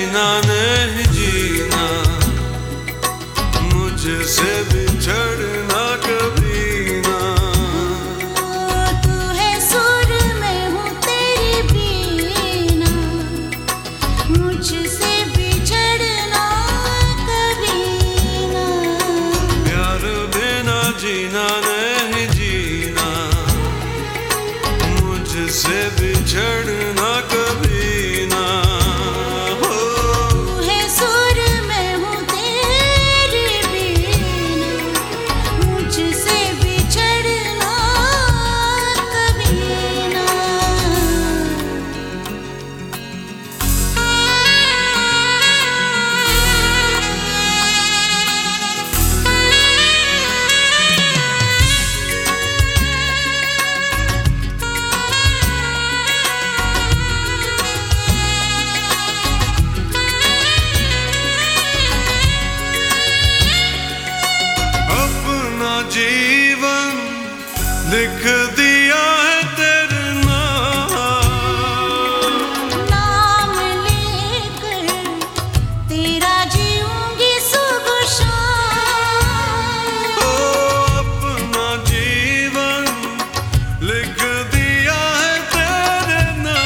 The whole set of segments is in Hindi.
जीना नहीं जीना, मुझसे बिछड़ना कभी ना। तू है सुर में हूँ तेरी बीना, मुझसे बिछड़ना कभी ना। प्यार बिना जीना नहीं जीना, मुझसे बिछड़ना कभी ना। तू है सुर में हूँ तेरी बीना, मुझसे बिछड़ना कभी ना। जीवन लिख दिया है तेरे नाम लेकर तेरा जीऊंगी सुबह शाम। अपना जीवन लिख दिया है तेरे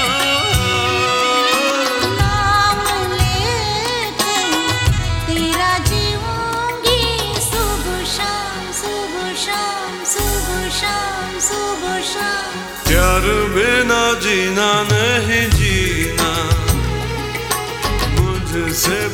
नाम लेकर तेरा जीऊंगी सुबह शाम, सुबह शाम, सुबह शाम, सुबह शाम। प्यार बिना जीना नहीं जीना, मुझसे